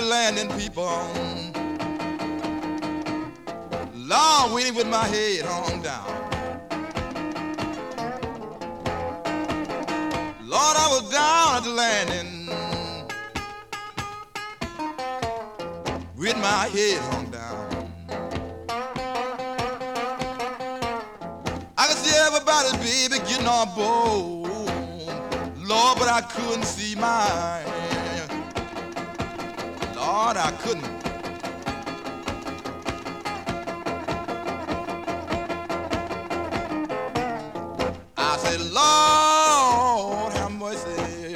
landing, people. Long waiting with my head hung down. Lord, I was down at the landing with my head hung down. I could see everybody, baby, getting on board. Lord, but I couldn't see mine. Lord, I couldn't. I said, Lord, have mercy.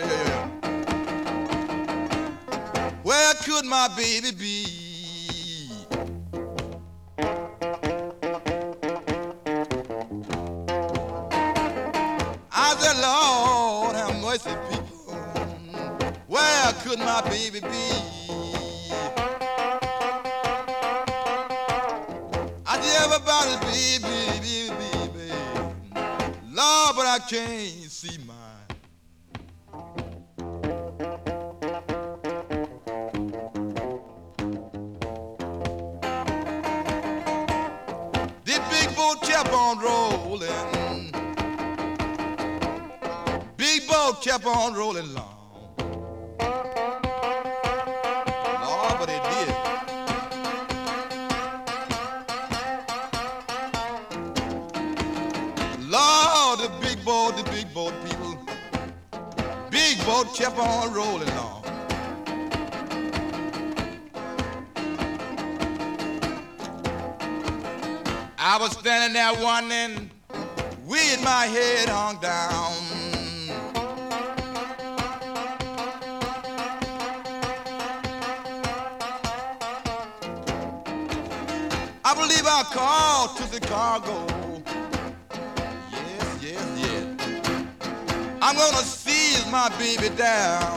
Where could my baby be? I said, Lord, have mercy, people. Where could my baby be? I said, everybody, baby. Lord, but I can't see mine. The big boat kept on rolling. Big boat kept on rolling along. Lord, but it did. Lord, the big boat people. Big boat kept on rolling along. I was standing there wondering with my head hung down. I believe I'll call to Chicago. Yes. I'm gonna seize my baby down.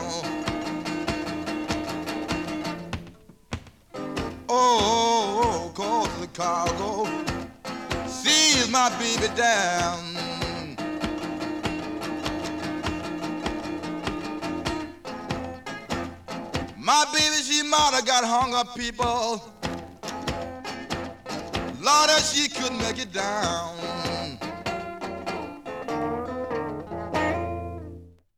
Oh, call to Chicago. Seize my baby down. My baby, she might have got hung up, people. Lord, that she couldn't make it down.